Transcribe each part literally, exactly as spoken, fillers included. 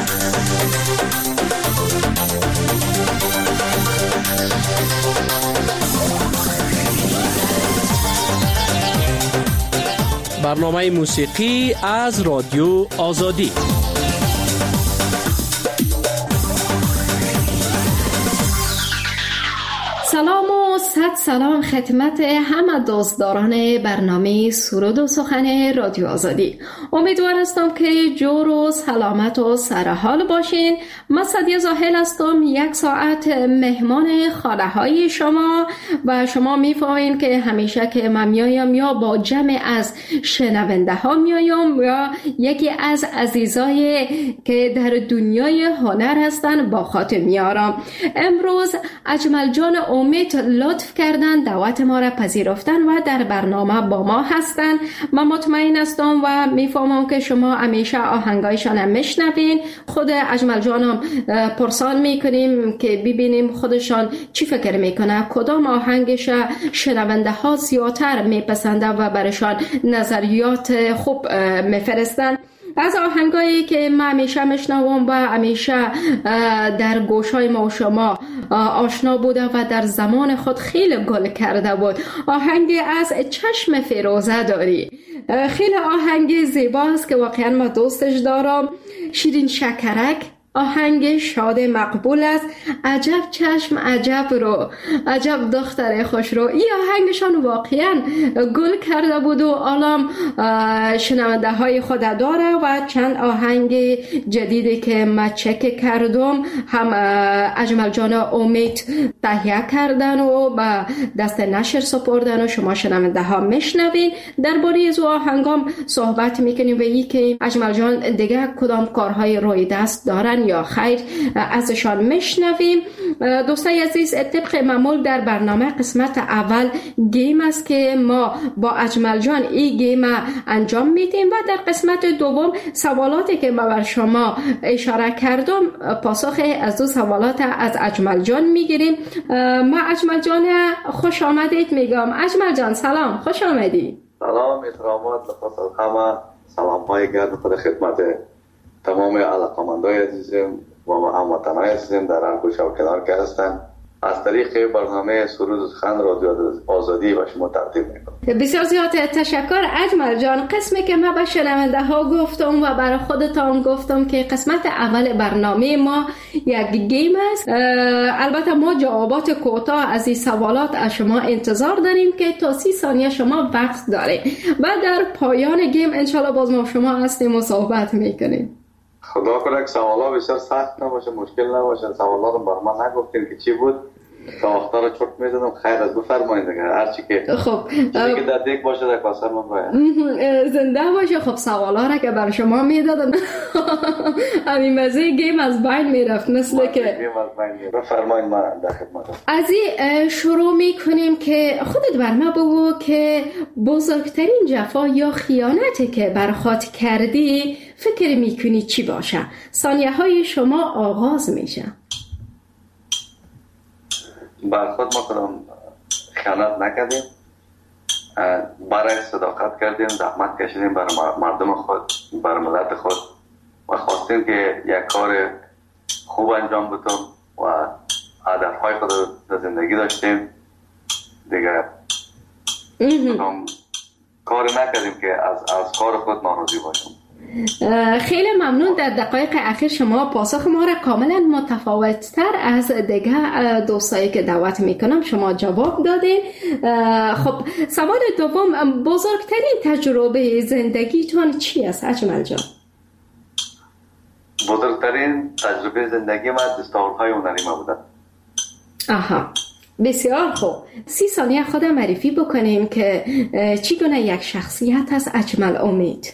برنامه موسیقی از رادیو آزادی. سلام و صد سلام خدمت همه دوستداران برنامه سرود و سخن رادیو آزادی. امیدوار هستم که جور و سلامت و سرحال باشین. من سعدیه زاهل هستم، یک ساعت مهمان خانه های شما و شما میفهمین که همیشه که من میایم یا با جمع از شنونده ها میایم یا یکی از عزیزای که در دنیای هنر هستن با خاطر میارم. امروز اجمل جان امید لطف کردن دعوت ما را پذیرفتن و در برنامه با ما هستن. من مطمئن هستم و میفهمم که شما همیشه آهنگایشان هم میشنوین. خود اجمل جانم پرسان میکنیم که ببینیم خودشان چی فکر میکنه، کدام آهنگش شنونده ها زیادتر میپسنده و برشان نظریات خوب میفرستن. از آهنگایی که ما همیشه میشنوم و همیشه در گوشای ما و شما آشنا بوده و در زمان خود خیلی گل کرده بود، آهنگ از چشم فیروزه داری. خیلی آهنگ زیباست که واقعا ما دوستش دارم. شیرین شکرک آهنگ شاد مقبول است. عجب چشم عجب رو، عجب دختر خوش رو. این آهنگشان واقعا گل کرده بود و الان شنونده های خود داره و چند آهنگ جدیدی که من چک کردم هم اجمل جان امید تهیه کردن و با دست نشر سپردن و شما شنونده ها میشنوین. درباره از آهنگام صحبت میکنیم و این که اجمل جان دیگه کدام کارهای روی دست دارن یا خیر ازشان میشنویم. دوستای عزیز، طبق معمول در برنامه قسمت اول گیم است که ما با اجمل جان این گیم انجام میدیم و در قسمت دوم سوالاتی که ما بر شما اشاره کردم پاسخ از دو سوالات از اجمل جان میگیریم. ما اجمل جان خوش آمدید میگم. اجمل جان سلام، خوش آمدید. سلام، احترامات لخص همه، سلام های گرد خود خدمت تمام علاقمندای عزیزم و هموطنای عزیزم در هر گوشه و کنار که هستن. از طریق برنامه سرود و سخن رادیو آزادی و شما تقدیم میکنم. بسیار زیاد تشکر اجمل جان. قسمی که من به شنونده ها گفتم و برای خودتان گفتم که قسمت اول برنامه ما یک گیم است. البته ما جوابات کوتاه از این سوالات از شما انتظار داریم که تا سی ثانیه شما وقت دارید و در پایان گیم انشالله باز ما شما هستیم و صحبت میکنیم. خدا کنه که سوالا بسیار سخت نباشه، مشکل نباشه. سوالاتم بر من نگفتین که چی بود تا وقتا رو چرت میزنم. خیر از بفرمایید دیگه، هر چی که خب چیزی که در دیگ باشه در کاسر من باید زنده باشه. خب سوالا را که بر شما میدادم همین مزه گیم از بین میرفت مثل که گیم از بین میرفت. بفرمایید من در خدمتم. از این شروع میکنیم که خودت بر ما بگو که بزرگترین جفا یا خیانتی که بر خود کردی فکر میکنی چی باشه؟ ثانیه های شما آغاز میشه. بر خود ما کدام خیانت نکردیم، برای صداقت کردیم، زحمت کشیدیم برای مردم خود، برای ملت خود و خواستیم که یک کار خوب انجام بدیم و هدفهای خود در زندگی داشتیم دیگه. کدام کاری نکردیم که از, از کار خود ناراضی باشیم. خیلی ممنون. در دقایق اخیر شما پاسخ ما را کاملا متفاوت تر از دیگه دوستایی که دعوت میکنم شما جواب دادین. خب سوال دوم، بزرگترین تجربه زندگیتون چی است اجمل جان؟ بزرگترین تجربه زندگی من دستاوردهای هنری ما بوده. آها، بسیار خوب. سی ثانیه خودم معرفی بکنیم که چی گونه یک شخصیت است اجمل امید؟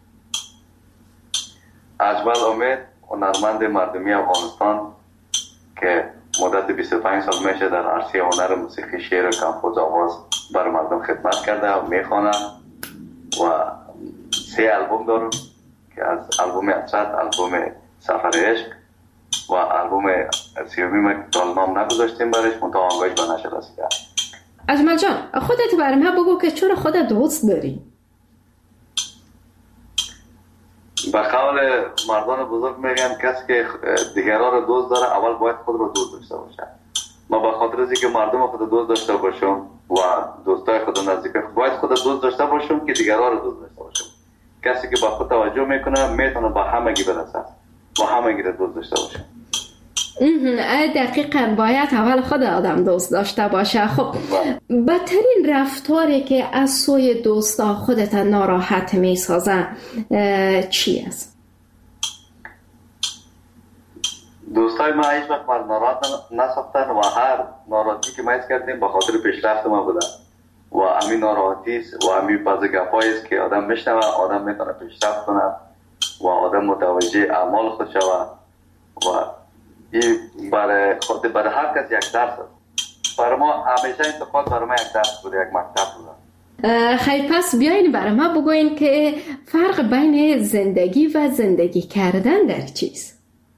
اجمل امید هنرمند مردمی افغانستان که مدت بیست و پنج سال میشه در عرصه هنر موسیقی، شعر و کمپوز آواز برای مردم خدمت کرده و میخوانه و سه البوم دارم که از البوم اصد، البوم سفر عشق و البوم سیومی که نام نگذاشتیم برش منطقه آنگاهش به نشر رسیده. اجمل جان خودت برای من بگو که چرا خودت دوست داری؟ به قول مردان بزرگ میگن کسی که دیگران رو دوست داره اول باید خود رو دوست داشته باشه. ما به خاطر از اینکه مردم خود دوست داشته باشم و دوستای خود نزدیک باید خود دوست داشته باشم که دیگران رو دوست داشته باشم. کسی که با خود توجه میکنه میتونه با همگی برسه، با همگی رو دوست داشته باشه. دقیقاً باید اول خود آدم دوست داشته باشه. خب بدترین رفتاری که از سوی دوستا خودت ناراحت میسازه چی است؟ دوستای ما هیچ وقت من ناراحت نساختن و هر ناراحتی که ما حس کردیم به خاطر پیشرفت ما بوده و همین ناراحتی است و همین بعضی گپایی است که آدم میشنوه آدم میتونه پیشرفت کنه و آدم متوجه اعمال خود شود و این برای خود برای هر کس یک درس است. برای ما همیشه انتقاد برای ما یک درس بوده، یک مکتب بوده. خیلی پس بیاین برای ما بگوین که فرق بین زندگی و زندگی کردن در چیست؟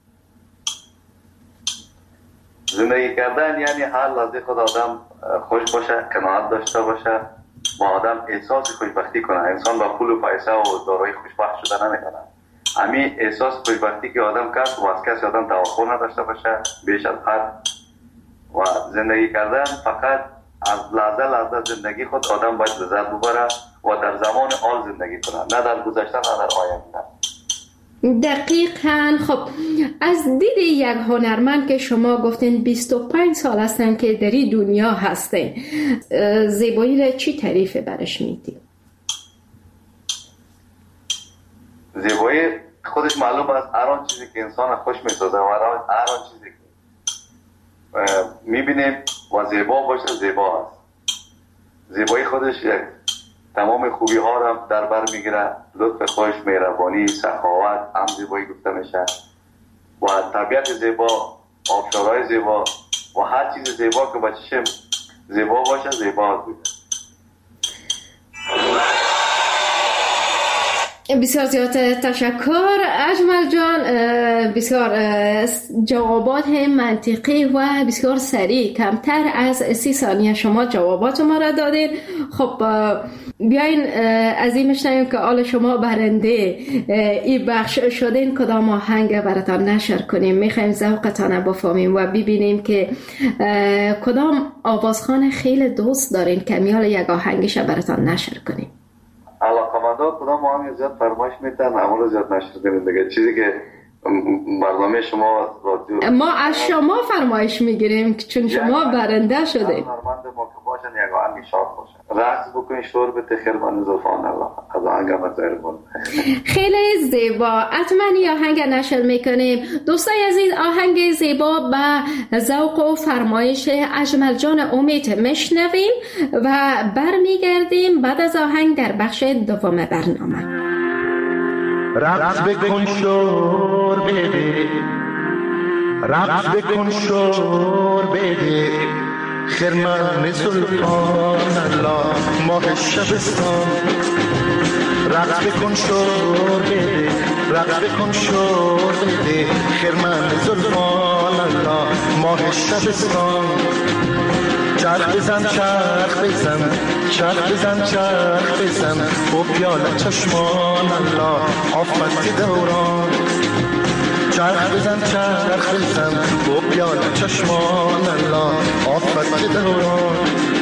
زندگی کردن یعنی هر لحظه خود آدم خوش باشه، قناعت داشته باشه و آدم احساس خوشبختی کنه. انسان با پول و پیسه و دارایی خوشبخت شده نمیکنه. همین احساس خوشبختی که آدم کرد و از کسی آدم توقع نداشته باشه بیش از حد و زندگی کردن فقط از لحظه لحظه زندگی خود آدم باید لذت ببره و در زمان حال زندگی کنه، نه در گذشته نه در آینده. دقیقاً. خب از دید یک هنرمند که شما گفتین بیست و پنج سال هستن که در این دنیا هستین، زیبایی را چی تعریف برش میدید؟ زیبایی خودش معلوم است هر آن چیزی که انسان خوش میسازه و هر آن چیزی که میبینیم و زیبا باشه زیبا است. زیبایی خودش یک تمام خوبی ها را در بر میگیره، لطف خوش، مهربانی، سخاوت هم زیبایی گفته میشه و طبیعت زیبا، آبشارهای زیبا و هر چیز زیبا که با چشم زیبا باشه زیبا بوده. بسیار زیاد تشکر اجمل جان، بسیار جوابات منطقی و بسیار سریع، کمتر از سی ثانیه شما جوابات ما را دادین. خب بیاین از این میشنویم که آل شما برنده این بخش شدین کدام آهنگ براتان نشر کنیم. میخوایم ذوقتان بفهمیم و ببینیم که کدام آوازخوان خیلی دوست دارین که میال یک آهنگش براتان نشر کنیم. علاقمندان کدام آهنگ زیاد فرمایش میتن اما زیاد نشر کنیم دیگه. چیزی که برنامه شما رادیو ما از شما فرمایش میگیریم چون شما برنده شده. هنرمند ما که باشن یک آهنگ شاد باشه، رقص بکنین، شور بده خیر من زلفان الله از آهنگ مزربون. خیلی زیبا، حتما این آهنگ نشر میکنیم. دوستای عزیز، آهنگ زیبا به ذوق و فرمایش اجمل جان امید میشنویم و برمیگردیم بعد از آهنگ در بخش دوم برنامه. رقص بکن شور بده، رقص بکن شور بده، خرمن زلفان الله ماه شبستان. رقص بکن شور بده، رقص بکن شور بده، خرمن زلفان الله ماه شبستان. چرخ بزن چرخ بزن چرخ بزن چرخ بزن و پیاله چشمان الله آفت دوران. چرخ بزن چرخ بزن و پیاله چشمان الله آفت دوران.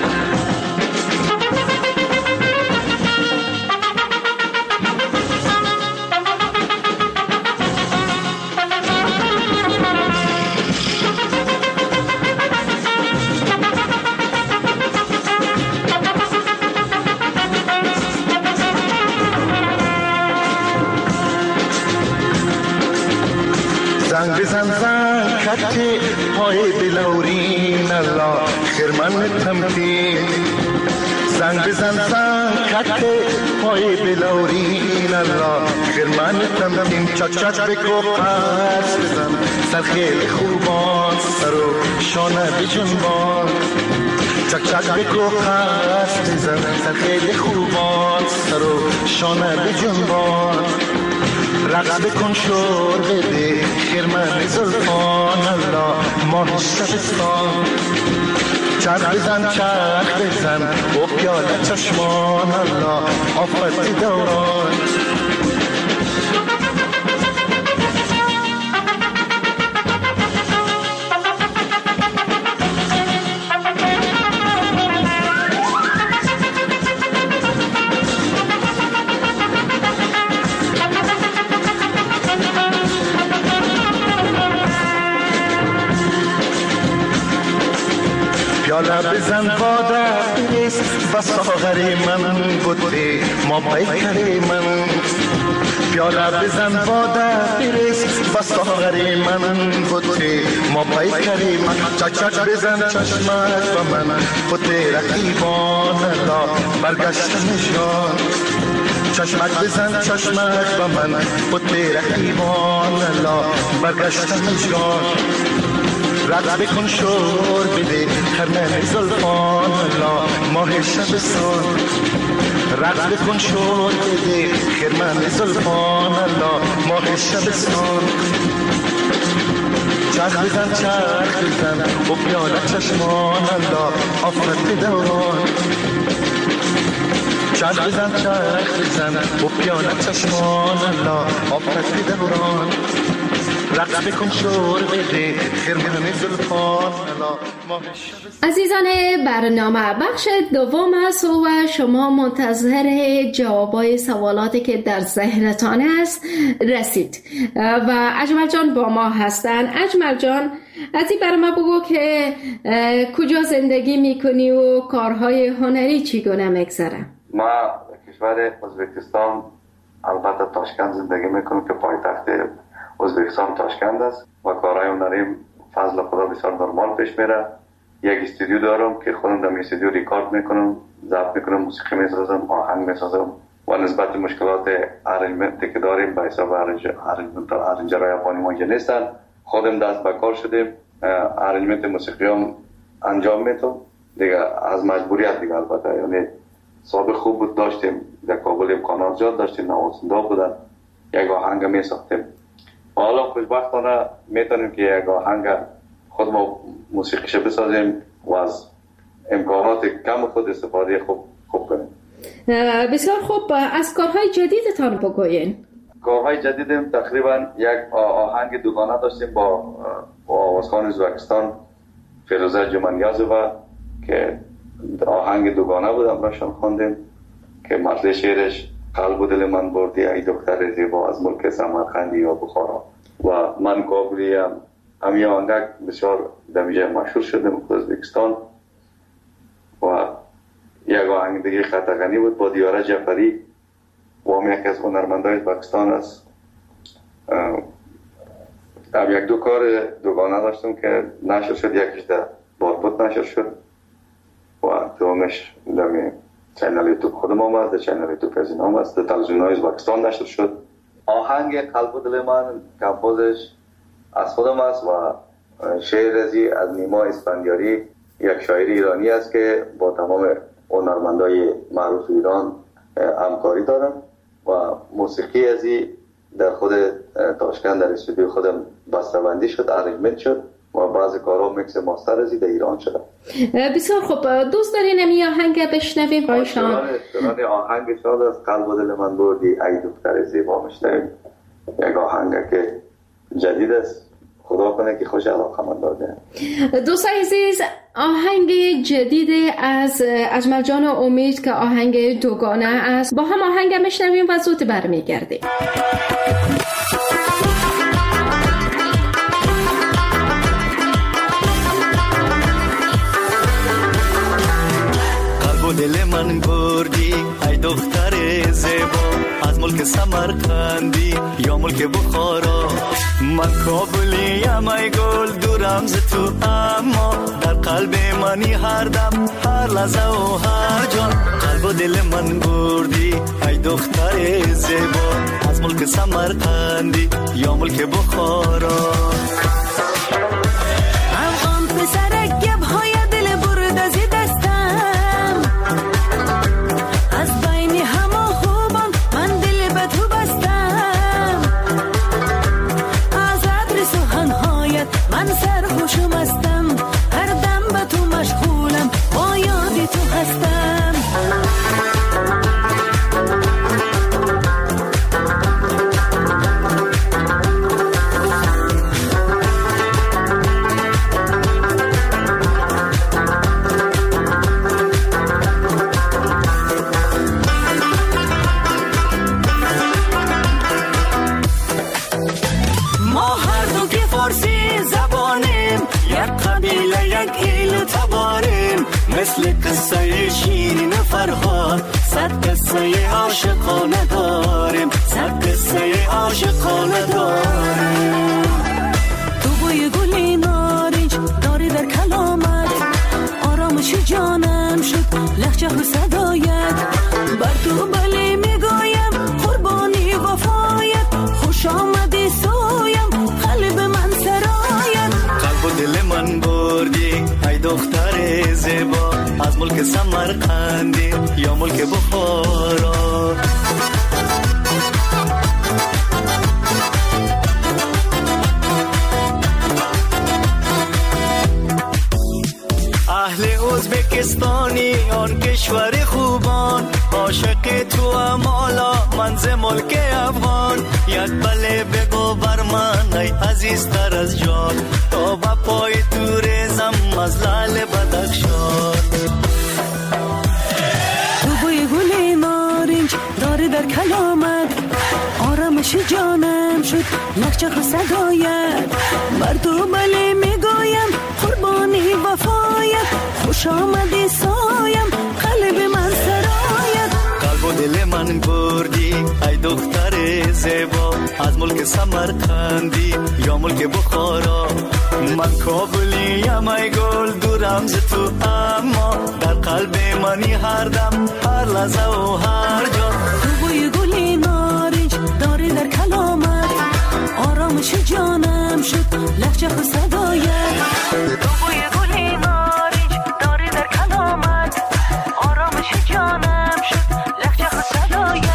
زنگ بزن زن کت پای بلورین الله خرمن تمکین. زنگ بزن زن کت پای بلورین الله خرمن تمکین. چک چک بگو پس بزن سر خیلی خوبان سر و شانه بجنبان. چک چک بگو پس بزن سر خیلی خوبان سر و شانه بجنبان. رقص بکن شور بده خرمن زلفان الله ماه شبستان. چرخ بزن چرخ بزن و پیاله چشمان الله آفت دوران. پیاله بزن باده بریز و ساغری من بوده ما پیکری من پیاله بزن باده بریز و ساغری من بوده ما پیکری من چک چک بزن چشمک و من بوده رقیبان الله برگشتنشان چشمک بزن چشمک و من بوده رقیبان الله برگشتنشان رد بکن شور بده خرمن زلفان الله ماه شبستان رد بکن شور بده خرمن زلفان الله ماه شبستان چرخ بزن چرخ بزن و پیاله چشمان الله آفت دوران چرخ بزن چرخ بزن و پیاله چشمان الله آفت دوران رقص بکن شور بده خرمن زلفان الله ماه شب. عزیزان برنامه بخش دوم است و شما منتظر جوابای سوالاتی که در ذهنتان است رسید و اجمل جان با ما هستن. اجمل جان از این برای ما بگو که کجا زندگی میکنی و کارهای هنری چگونه میگذره؟ ما کشور ازبکستان البته تاشکند زندگی میکنم که پایتخت ازبکستان تاشکند است و کارهای هنریم فضل خدا بسیار نرمال پیش میره. یک استودیو دارم که خودم در استودیو ریکارد میکنم، ضبط میکنم، موسیقی میسازم، آهنگ میسازم و نسبت مشکلات ارنجمنتی که داریم به حساب ارنجمنت ارنجرهای افغانی ما اینجا نیستن، خودم دست به کار شدیم، ارنجمنت موسیقی هم انجام میدم دیگه از مجبوریت دیگه. البته یعنی سابق خوب بود، داشتیم در کابل امکانات زیاد داشتیم، نوازنده بودن، یک آهنگ میساختیم. حالا خوشبختانه میتونیم که یک آهنگ خود ما موسیقیش بسازیم و از امکانات کم خود استفاده خوب خوب کنیم. بسیار خوب. از کارهای جدیدتان بگوین. کارهای جدیدم تقریبا یک آهنگ دوگانه داشتیم با آوازخوان ازبکستان فیروزه جمانیازووا که آهنگ دوگانه بود، امراشان خواندیم که متن شعرش قلب و دل من بردی ای دختر زیبا از ملک سمرقندی یا بخارا و من کابلی هم همین آهنگ بسیار دمیجه مشهور شدیم در ازبکستان. و یک آهنگ دیگه خطغنی بود با دیاره جعفری و هم یک از هنرمندای ازبکستان است. هم یک دو کار دوگانه داشتم که نشر شد، یکیش در بارپوت نشر شد و دومش در چینل یوتیوب خودم هم است، در چینل یوتیوب از این هم است، در تلویزیون‌های ازبکستان نشر شد. آهنگ قلب و دل من کمپوزش از خودم است و شعر رزی از نیما اسفندیاری، یک شاعر ایرانی است که با تمام هنرمندای معروف ایران همکاری دارم و موسیقی ازی در خود تاشکند در استودیو خودم بسته‌بندی شد، ارنجمنت شد و بعضی کارها میکس ماستر ازی در ایران شده. بسیار خوب. دوست دارین این آهنگ بشنویم با شما؟ دلان آهنگ شاد از قلب و دل من بردی ای دختر زیبا میشنویم. یک آهنگ که جدید است، خدا کنه که خوش علاقه من داده. دوستان عزیز، آهنگ جدید از اجمل جان امید که آهنگ دوگانه است، با هم آهنگ میشنویم و زود برمیگردیم. دل من بردی ای دختر زیبا از ملک سمرقندی یا ملک بخارا. من کابلیم ای گل دورم ز تو، اما در قلب منی هر دم هر لحظه و هر جان. قلب و دل من بردی ای دختر زیبا از ملک سمرقندی یا ملک بخارا. افغان پسر گبهای دل برد از دستم، از بین همه خوبان من دل به تو بستم. از عطر سخنهایت من سرخوشم هستم، هر دم به تو مشغولم، با یاد تو هستم. یک ایل تباریم، مثل قصه شیرین فرهاد، صد قصه عاشقانه داریم، صد قصه عاشقانه داریم. تو بوی گلی نارنج داری در کلامت، آرامش جانم شد لحجه و صدایت، بر تو بله میگویم قربانی وفایت، خوش آمدی سویم قلب من سرایت. قلب و دل من بردی ای دختر زیبا، از ملک سمرقندی یا ملک بخارا. اهل ازبکستانی آن کشور خوبان، عاشق تو امالا منز ملک افغان. یک بله بگو بر من ای عزیزتر از جان، تا با پای تو ریزم از لعل بدخشان. تو بوی گلی نارنج داری در کلامت، آرامش جانم شد لحجه و صدایت، بر تو بله میگویم قربانی وفایت، خوش آمدی سایم قلب من سرایت. قلب و دل من بردی ای دختر زیبا، از ملک سمرقندی یا ملک بخارا. من کابلیم ای گل دورم ز تو، اما در قلب منی هر دم هر لحظه و هر جا. تو بوی گلی نارنج داری در کلامت، آرامش جانم شد لحجه و صدایت. تو بوی گلی نارنج داری در کلامت، آرامش جانم شد لحجه و صدایت.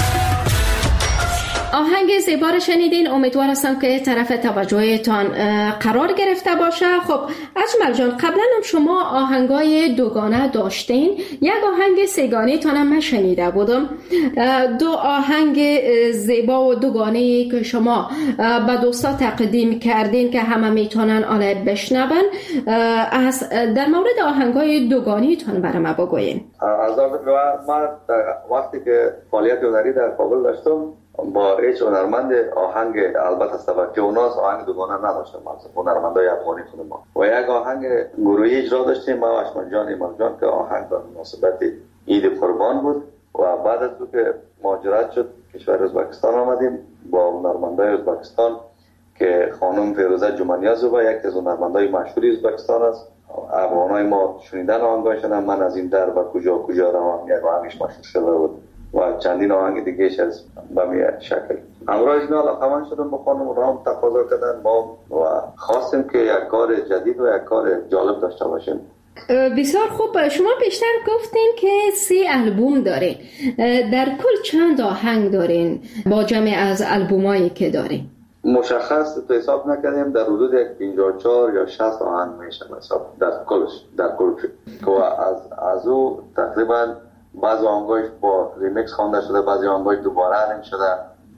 آهنگ زیبا رو شنیدین، امیدوار هستم که طرف توجهتان قرار گرفته باشه. خب اجمل جان، قبلا هم شما آهنگای دوگانه داشتین، یک آهنگ سگانه تان هم من شنیده بودم. دو آهنگ زیبا و دوگانه که شما به دوستا تقدیم کردین که همه میتونن آنه بشنون، از در مورد آهنگای دوگانه تان برای ما بگوین. از من وقتی که فعالیت هنری در کابل داشتم با هیچ هنرمند آهنگ البته سبکی اوناس آهنگ دوگانه نداشتم، هنرمندای افغانی خود ما، و یک آهنگ گروهی اجرا داشتیم ما و اشمن جان ایمان جان که آهنگ به مناسبت عید قربان بود. و بعد از که مهاجرت شد کشور ازبکستان آمدیم با هنرمندای ازبکستان که خانم فیروزه جمانیازووا یک از هنرمندای مشهوری ازبکستان است. افغانای ما شنیدن آهنگاشون، من از این در و کجا کجا روم یک آهنگش مشهور شده بود و چندین آهنگ دیگهش از بمی شکل. امروز اینا علاقمند شدم با خانم رام تقاضا کردن ما و خواستیم که یک کار جدید و یک کار جالب داشته باشیم. بسیار خوب. شما بیشتر گفتین که سی البوم دارین، در کل چند آهنگ دارین با جمع از البومایی که دارین؟ مشخص تو حساب نکردیم، در حدود یک پنجاه و چهار یا شصت آهنگ میشه حساب در کلش در کل که از از او تقریبا بعضی آهنگاش با ریمیکس خوانده شده، بعضی آهنگاش دوباره ارنج شده.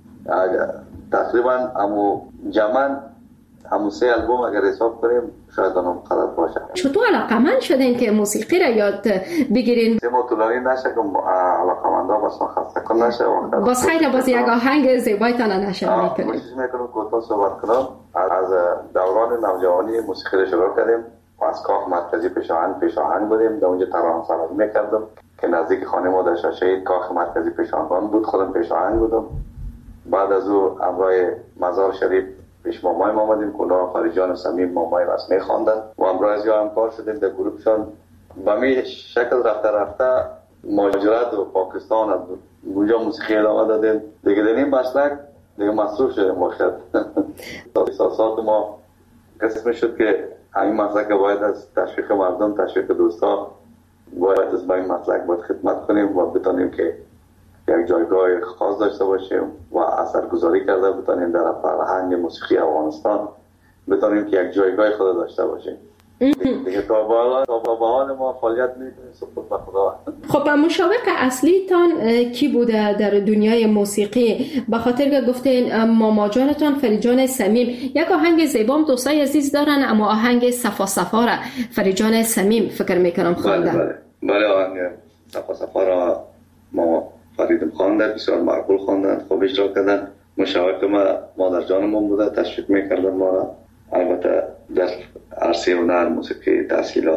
تقریبا همو جمعاً همو سه البوم اگر حساب کنیم شاید اونم قدر باشه. چطور علاقمند شدین که موسیقی را یاد بگیرین؟ سیما طولانی نشه که علاقمندا بس خسته کن نشه. باز خیلی باز یک آهنگ زیبایتان نشه میکنیم. کوشش میکنم کوتاه صحبت کنم. از دوران نوجوانی موسیقی را شروع کردیم و از کاخ مرکزی پیشاهنگ پیشاهنگ بودیم، در اونجا ترانه سرایی میکردم که نزدیک خانه ما در شاشه‌ای کاخ مرکزی پیشاهنگ بود، خودم پیشاهنگ بودم. بعد از او همراه مزار شریف پیش مامای ما آمدیم، کلاه خاریجان و سمیم مامای واسه میخواندن و همراه از یا همکار شدیم در گروهشان. به می شکل رفته رفته مهاجرت و پاکستان از اونجا موسیقی ادامه دادیم دیگه. در این مسلک دیگه مصروف شدیم باشد. احساسات ما قسم شد که همین مسلک باید از تشویق مردم، تشویق دوستا باید از به این مسلک باید خدمت کنیم و بتانیم که یک جایگاه خاص داشته باشیم و اثرگذاری کرده بتانیم در فرهنگ موسیقی افغانستان، بتانیم که یک جایگاه خود داشته باشیم. دیگه تا بالا تا بالا ما فعالیت میکنیم سپورت به خدا. خب مشابه اصلی تان کی بوده در دنیای موسیقی؟ به خاطر که گفتین ماما جانتان فریجان سمیم، یک آهنگ زیبام دوستای عزیز دارن، اما آهنگ صفا صفا را فریجان سمیم فکر میکنم خواندن. بله بله بله آهنگ صفا صفا را ما فریدم خواندن، بسیار معقول خواندن، خوب اجرا کردن. مشاوق ما مادر جانمون بوده، تشویق میکردن ما را. البته در عرصه هنر موسیقی تحصیلات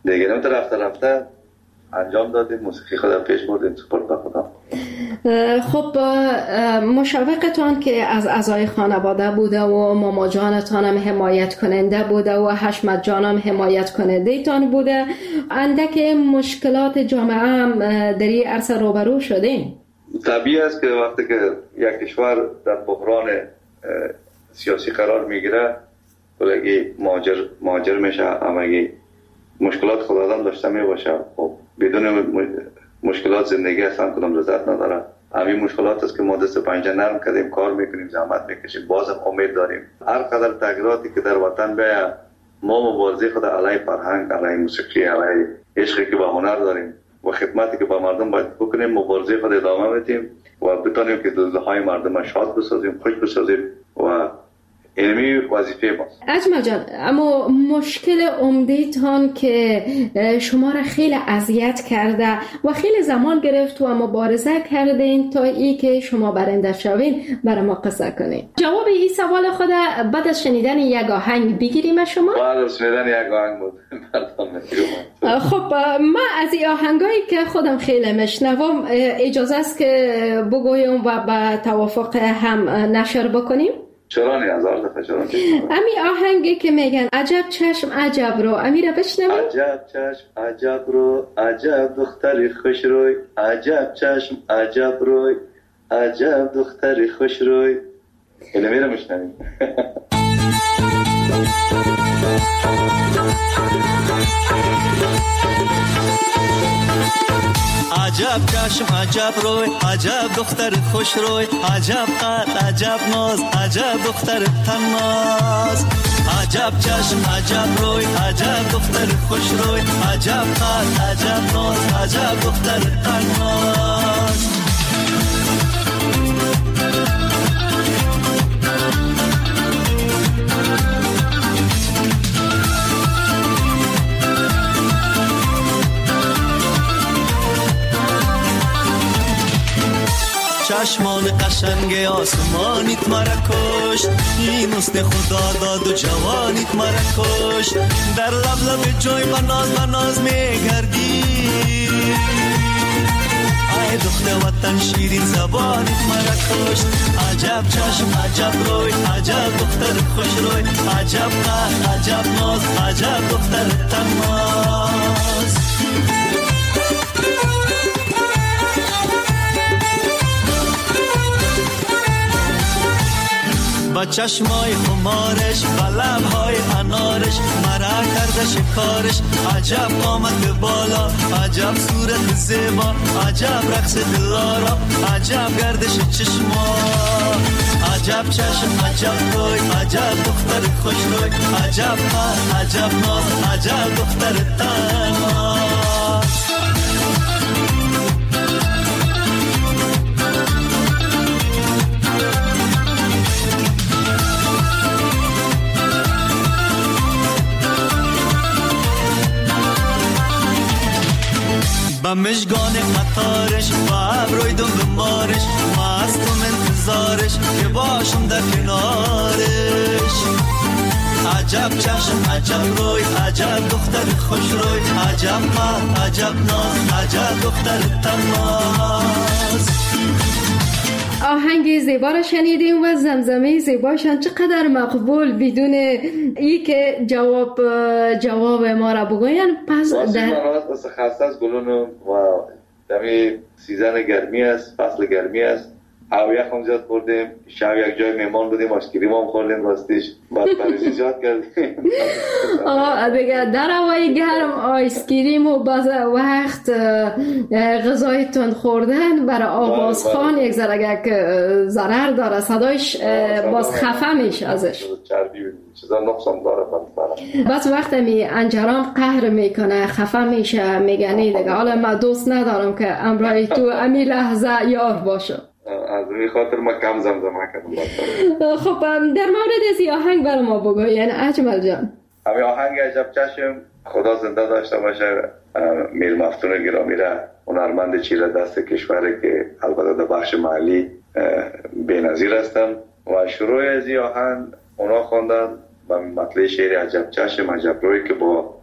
دیگه نمیده رفته رفته انجام دادیم، موسیقی خود پیش بردیم سپرد به خدا. خب مشوقتان که از اعضای خانواده بوده و ماما جانتان هم حمایت کننده بوده و حشمت جان هم حمایت کننده تان بوده، اندک مشکلات جامعه هم در این عرصه روبرو شدین؟ طبیعی است که وقتی که یک کشور در بحران سیاسی قرار میگیره بلگی ماجر ماجر میشه، همگی مشکلات خود آدم داشته می باشه. خب بدون مشکلات زندگی اصلا کدام لذت نداره. همین مشکلات است که ما دست پنجه نرم کردیم، کار میکنیم، زحمت میکشیم، بازم امید داریم هر قدر تغییراتی که در وطن بیاید ما مبارزه خود علیه فرهنگ، علیه موسیقی، علیه عشقی که به هنر داریم و خدمتی که به مردم باید بکنیم، مبارزه خود ادامه بدیم و بتونیم که دلهای مردم شاد بسازیم، خوش بسازیم و اینمی وظیفه ماست. اجمل جان، اما مشکل عمده‌تان که شما را خیلی اذیت کرده و خیلی زمان گرفت و مبارزه کردین تا ای که شما برنده شوین، برای ما قصه کنین. جواب این سوال خود بعد از شنیدن یک آهنگ بگیریم شما؟ بعد از شنیدن یک آهنگ بود. خب ما از این آهنگایی که خودم خیلی میشنوم اجازه است که بگویم و به توافق هم نشر بکنیم؟ چرا نه؟ هزار دفعه چرا نه؟ امی آهنگی که میگن عجب چشم عجب رو، امی را بشنویم؟ عجب چشم عجب رو، عجب دختری خوش روی، عجب چشم عجب روی، عجب دختری خوش روی. اینو میره میشنویم. عجب چشم عجب روی، عجب دختر خوش روی، عجب قد عجب ناز، عجب دختر تناز. عجب چشم عجب روی، عجب دختر خوش روی، عجب قد عجب ناز، عجب دختر تناز. چشمان قشنگ آسمانیت مرا کشت، این حسن خدا داد و جوانیت مرا کشت. در لب لب جوی بناز بناز میگردی، ای دختر وطن شیرین زبانیت مرا کشت. عجب چشم عجب روی، عجب دختر خوش روی، عجب قد عجب ناز، عجب دختر تناز. با چشمای خمارش، با لبهای انارش، مرا کرده شکارش. عجب آمد بالا، عجب صورت زیبا، عجب رقص دلارا، عجب گردش چشما. عجب چشم عجب روی، عجب دختر خوش روی، عجب قد عجب ناز، عجب دختر تناز. با مشگان خطارش، با ابروی دم دمارش، مستم انتظارش که باشم در کنارش. عجب چشم عجب روی، عجب دختر خوش روی، عجب قد عجب ناز، عجب دختر تناز. آهنگ زیبا را شنیدیم و زمزمه زیباشان چقدر مقبول، بدون ای که جواب جواب ما را بگوین. پس در واسه خسته از گلون و دمی سیزن گرمی است، فصل گرمی است، هوا یخم زیاد خوردیم، شب یک جای مهمان بودیم، آشکریم هم خوردیم، راستیش بعد پریزی زیاد کردیم. آه دیگه در هوای گرم آیسکریم و باز وقت غذای تند خوردن برای آوازخوان یک ذره یک ضرر داره، صدایش باز خفه میشه ازش، چربی چیزا نقصان داره. باز وقت می انجرام قهر میکنه، خفه میشه، میگنی دیگه حالا من دوست ندارم که امرای تو امی لحظه یار باشه. از این خاطر ما کم زمزمه کردم. خب در مورد از این آهنگ برای ما بگو، یعنی اجمل جان. همین آهنگ عجب چشم خدا زنده داشته باشه. میر مفتون گرامی را، هنرمند چیره دست کشوری که البته در بخش محلی بی‌نظیر هستن و شروع از این آهنگ اونا خواندن و مطلع شعر عجب چشم عجب روی که با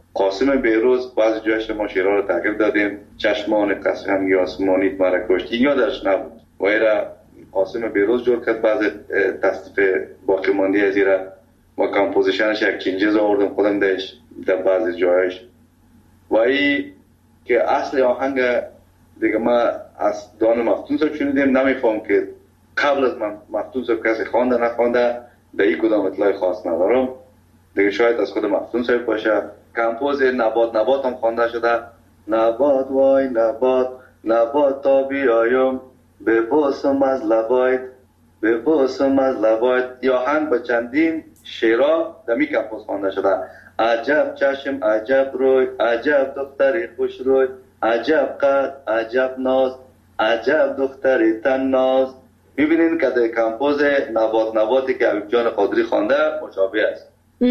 قاسم بیروز بعضی جایش ما شعرها رو تغییر دادیم. چشمان قسم آسمانی مرا کشت، این یادش نبود و ایرا قاسم بیروز جور کرد. بعضی تصنیف باقی مانده از ایرا و کمپوزیشنش یک چینجز آوردم خودم دهش در بعضی جایش. و ای که اصل آهنگ دیگه ما از دان مفتون صاحب شنیدیم، نمیفهم که قبل از من مفتون صاحب کسی خوانده نخوانده، در این کدام اطلاع خاص ندارم دیگه، شاید از خود مفتون صاحب باشه. کمپوز نبات نبات هم خوانده شده. نبات وای نبات نبات تا بیایم به باسم از لبایت به باسم از لبایت. یا آهنگ با چندین شعرها در می کمپوز خوانده شده. عجب چشم عجب روی عجب دختری خوش روی عجب قد عجب ناز عجب دختری تن ناز. ببینین که در کمپوز نبات نباتی که حبیب جان قادری خوانده مشابه است.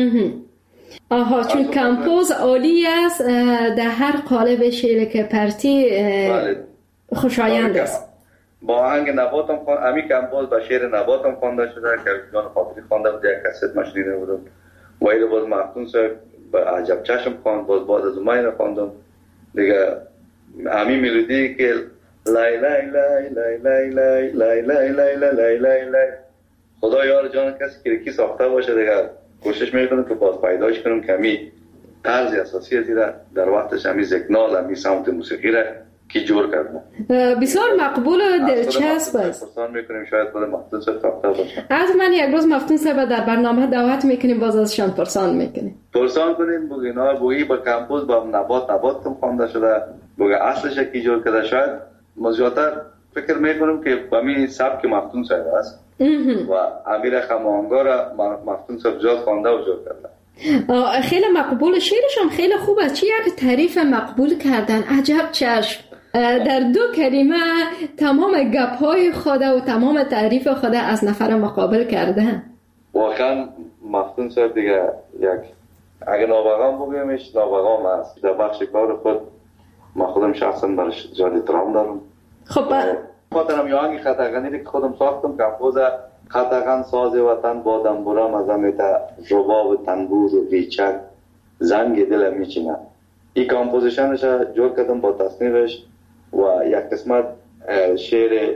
آها، چون کمپوز عالی است، در هر قالب شعر که پرتی خوشایند است. با آهنگ نبات هم خوانده، امی کمپوز با شعر نبات هم خوانده شده که حبیب جان قادری خوانده بود، یک کست مشنیده بودم. و ایره باز مفتون صاحب با عجب چشم خواند، باز بعد از اومین خواندم دیگه. همین ملودی که لای لای لای لای لای لای لای لای لای لای لای لای خدا یار جان کسی که کی ساخته باشه دیگه کوشش میکنم که باز پیداش کنم که همی طرز اساسی دیره در وقتش همی زکنال همی سمت موسیقی را کی جور کرده. بسیار مقبول و دلچسب است. پرسان میکنیم شاید خود مفتون صاحب ساخته باشه. از من یک روز مفتون صاحب در برنامه دعوت میکنیم، باز ازشان پرسان میکنیم. پرسان کنیم بگی نه بگی با کمپوز با نبات نبات کم خوانده شده، بگی اصلش کی جور کرده. شاید مزیاتر فکر میکنم که با می سبک مفتون صاحب است و امیر خماهنگا را مفتون صاحب جاز خوانده و جور کرده. خیلی مقبول، شعرش هم خیلی خوب است. چی یک تعریف مقبول کردن، عجب چشم. در دو کلمه تمام گپ‌های خود و تمام تعریف خود از نفر مقابل کرده. واقعا مفتون صاحب دیگه یک اگه نابغام بگیمش نابغام است. در بخش کار خود ما خودم شخصا برش زیاد احترام دارم. خب خاطرم یا آهنگ خطاغنی که خودم ساختم، کمپوز خطاغن ساز وطن با دنبورم از همیتا رباب تنبور و ریچک زنگ دل میچینه. این کمپوزیشنش جور کردم با تصنیفش و یک قسمت شعر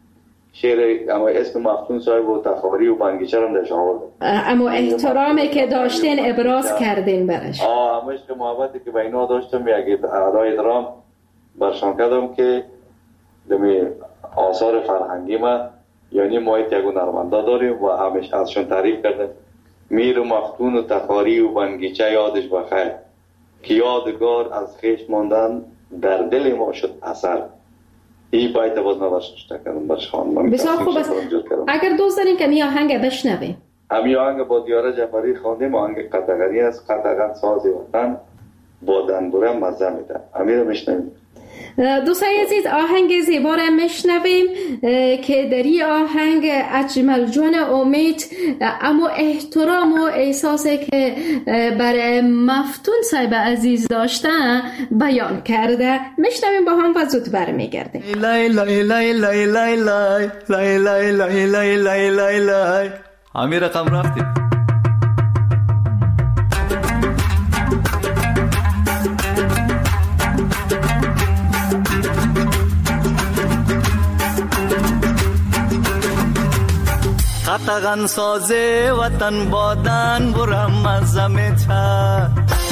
شعر اما اسم مفتون صاحب و تخاری و بنگیچه هم درش آورد. اما احترامی که داشتین ابراز کردین برش. آه اما عشق محبتی که بینها داشتم یک ادای درام برشان کردم که دمی آثار فرهنگی ما یعنی ما یک هنرمندا داریم و همیشه ازشون تعریف کردم. میر و مفتون و تخاری و بنگیچه یادش بخیر که یادگار از خیش ماندن در دل ما شد اثر. این باید باز نوشته کردم برش خواندم. بسیار خوب است. اگر دوست دارین که می آهنگ بشنویم. همی آهنگ با دیاره جعفری خواندیم، آهنگ قطغنی است. قطغن ساز وطن با دنبوره مزه میده. همی رو میشنویم. دوستان عزیز، آهنگ زیبا را میشنویم که در این آهنگ اجمل جان امید اما احترام و احساسی که برای مفتون صاحب عزیز داشتن بیان کرده. میشنویم با هم و زود برمیگردیم. لای لای لای لای لای لای لای لای لای لای لای لای لای همین رقم رفتیم. قطغن ساز وطن بادن برم از زمیتا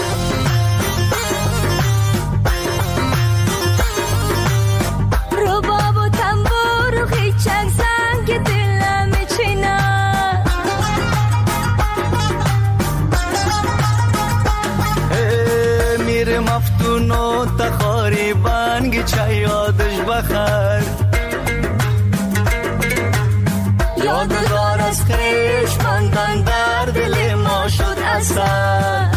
رباب و تنبور و خیچک زنگ دلم چینا میر مفتون و تخاری بانگی چه یادش بخیر یادگار از خیش ماندن در دل ما شد اثر.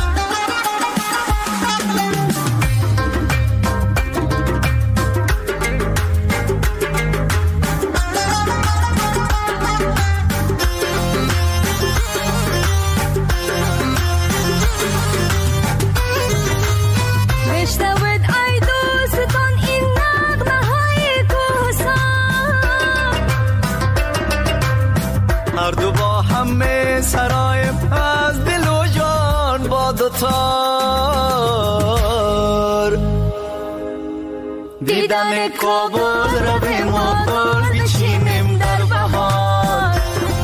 هر دو با همه سرایم از دل و جان با دوتا دیدن کابل را به ما گل بچینیم در بهار.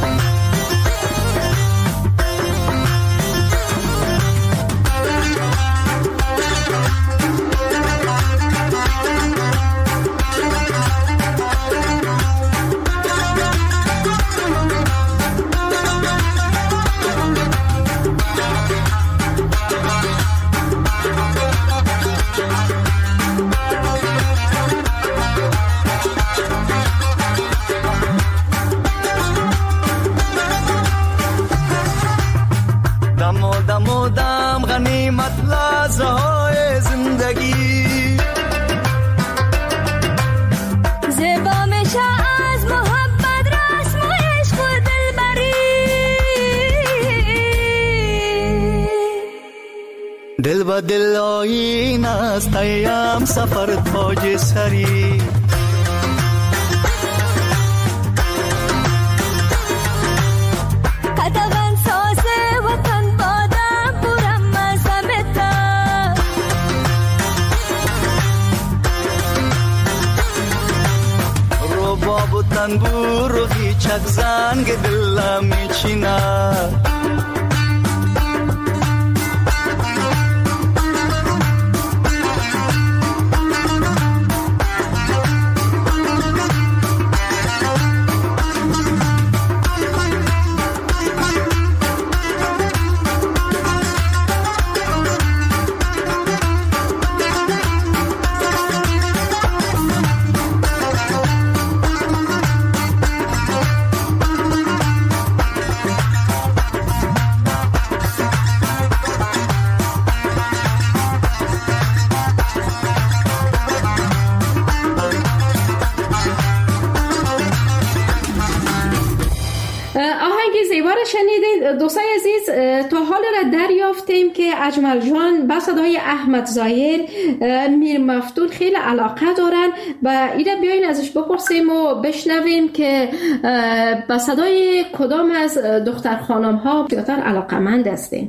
لحظه‌های زندگی زیبا میشه از محبت رسم و عشق و دلبری. دل با دل آیین است ایم سفر تاج سری. تنبور و هیچک زنگ دلم میچینه شنیدید دوستای عزیز. تا حال را دریافتیم که اجمل جان با صدای احمد ظاهر میر مفتون خیلی علاقه دارن و اینا بیاین ازش بپرسیم و بشنویم که با صدای کدام از دختر خانم ها بیشتر علاقه‌مند هستین.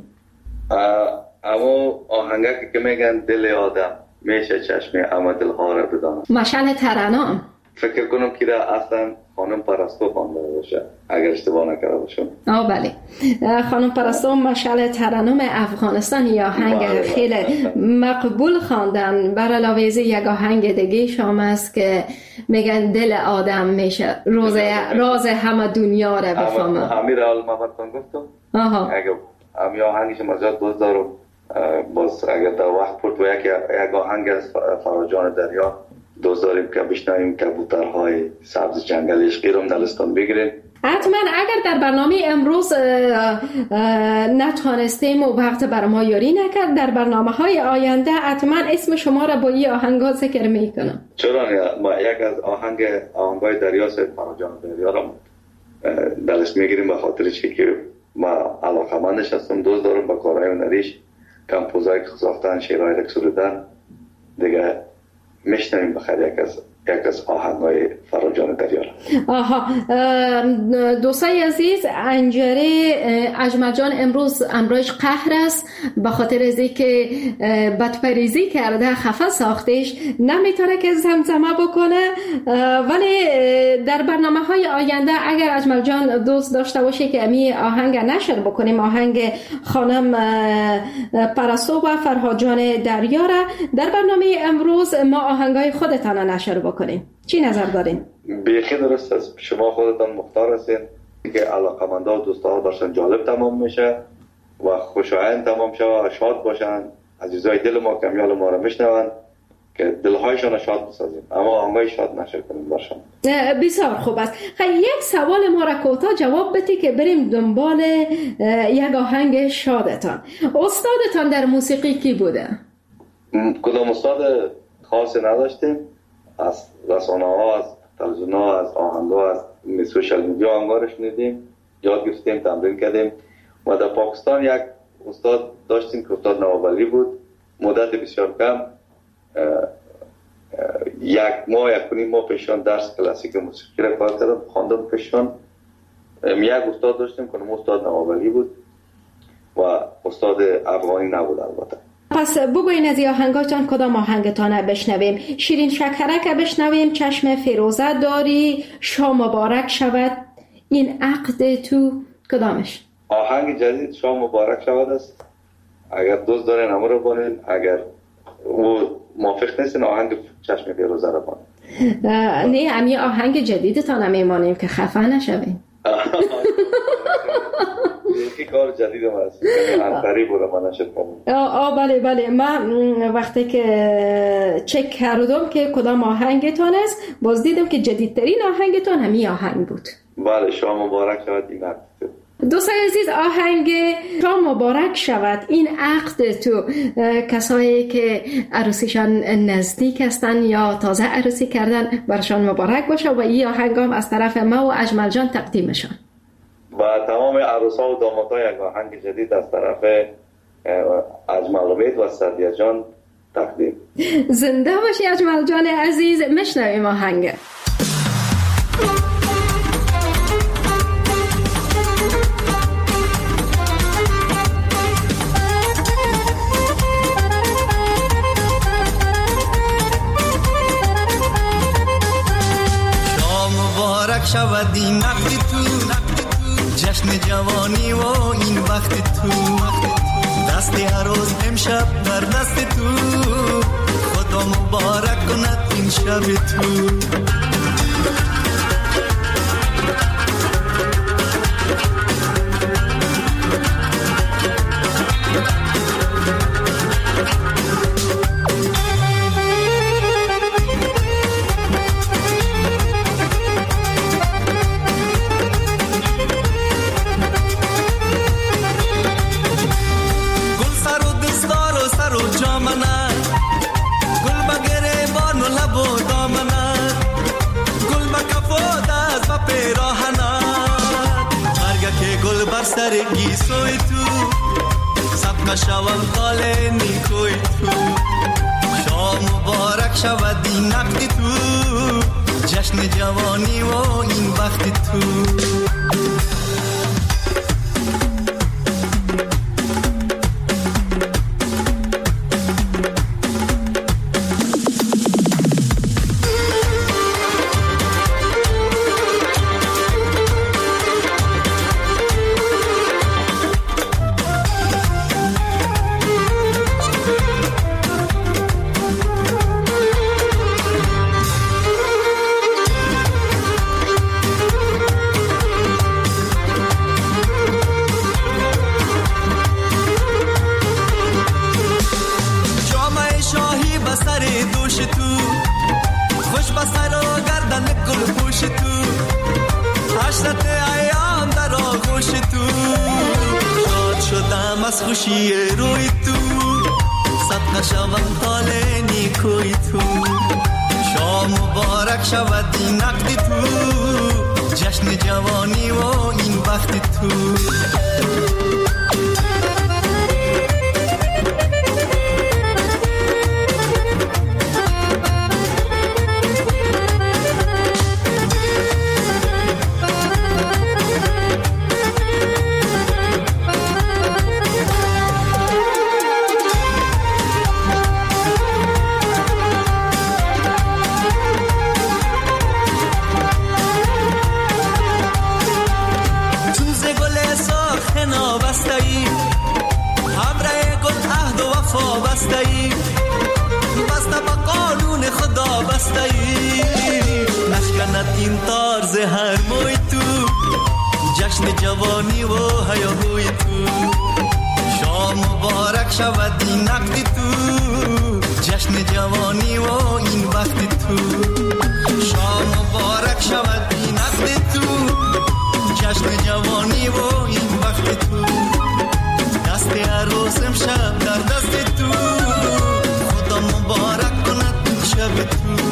اما آهنگی که میگن دل آدم میشه چشم اما دل ها را بدانم. مشعل ترنم فکر کنم که را اصلا خانم پرستو خوانده باشه اگر اشتباه نکرده باشم. آه بله، خانم پرستو مشعل ترنم افغانستان یا آهنگ خیلی مقبول خواندن. بر علاوه از یک آهنگ دیگه شام است که میگن دل آدم میشه روز راز همه دنیا را بفهمه. امیر المحمدتون گفتم. آها. اگه امی آهنگش مزاد باز دارم باز اگر در وقت پرد و یک یک آهنگ از فراجان دریا دوست داریم که بشنویم کبوترهای سبز جنگل عشقی رو در لستان بگیریم. حتما اگر در برنامه امروز نتوانستیم و وقت بر ما یاری نکرد، در برنامه های آینده حتما اسم شما را با این آهنگ ها ذکر میکنم. چرا ما یک از آهنگ آهنگای دریا سید فراجان دریا را درش میگیریم به خاطر چی که ما علاقمندش هستم، دوست دارم با کارهای هنریش کمپوزایی که ساختن شعرهای رقص سرودن دیگه میشنویم بخیر یک از یک از آهنگای فراجان دریا. آها دوستای عزیز، انجره اجمل جان امروز امروز قهر است به خاطر از اینکه بدپریزی کرده خفه ساختش نمیتونه که زمزمه بکنه، ولی در برنامه های آینده اگر اجمل جان دوست داشته باشه که امی آهنگ نشر بکنیم، آهنگ خانم پرستو و فرهاد جان دریا را در برنامه امروز ما آهنگای خودتان نشر بکنیم. چی نظر دارین؟ بیخی درست است. شما خودتان مختار هستین که علاقمندا و دوستا داشتن جالب تمام میشه و خوشایند تمام شه و شاد باشن، عزیزای دل ما کمیال ما رو میشنون که دلهایشان شاد بسازیم، اما آهنگای شاد نشه کنیم باشن. بسیار خوب است. خیلی یک سوال ما را کوتاه جواب بدید که بریم دنبال یک آهنگ شادتان. استادتان در موسیقی کی بوده؟ کدام استاد خاصی نداشتیم، از رسانه ها، از تلویزیون ها، از آهنگ ها، از سوشال میدیا آهنگا شنیدیم، یاد گرفتیم، تمرین کردیم. و در پاکستان یک استاد داشتیم که استاد نوابلی بود، مدت بسیار کم یک ماه یک نیم ماه پیشان درس کلاسیک موسیقی را کار کردم، خواندم پیشان. یک استاد داشتیم که استاد نوابلی بود و استاد افغانی نبود البته. پس بگوین از آهنگاتان کدام آهنگتان بشنویم؟ شیرین شکرک بشنویم، چشم فیروزه داری، شام مبارک شود، این عقد تو، کدامش؟ آهنگ جدید شام مبارک شود است. اگر دوست دارین همه رو بانین، اگر او موافق نیستین آهنگ چشم فیروزه رو بانین. نه امی آهنگ جدیدتان هم میمانیم که خفه نشوین. یکی کار جدید هم هست انتری بوده من نشد کنم. آه بله بله، من وقتی که چک کردم که کدام آهنگتان است باز دیدم که جدیدترین آهنگتان همی آهنگ بود. بله شام مبارک شود این عقد تو. دوستان عزیز، آهنگ شام مبارک شود این عقد تو، کسایی که عروسیشان نزدیک هستن یا تازه عروسی کردن برشان مبارک باشه و این آهنگ هم از طرف ما و اجمل جان تقدیمشان با تمام عروسا و دامادها یک آهنگ جدید از طرف اجمل امید و سعدیه جان تقدیم. زنده باشی اجمل جان عزیز، مشنویم آهنگ. شود این عقد تو، جشن جوانی و این وقت تو، دست عروس امشب در دست تو، خدا مبارک کند این شب تو. سرگی سوی تو صدقه شوم خال نیکوی تو، شام مبارک شود این عقد تو، جشن جوانی و این وقت تو. از خوشی روی تو صدقه شوم حال نیکوی تو، شام مبارک شود این عقد تو، جشن جوانی و این وقت تو. این طرز هر موی تو، جشن جوانی و هیاهوی تو، شام مبارک شود این عقد تو، جشن جوانی و این وقت تو، شام مبارک شود این عقد تو، جشن جوانی و این وقت تو، دست عروس امشب در دست تو، خدا مبارک کند این شب تو.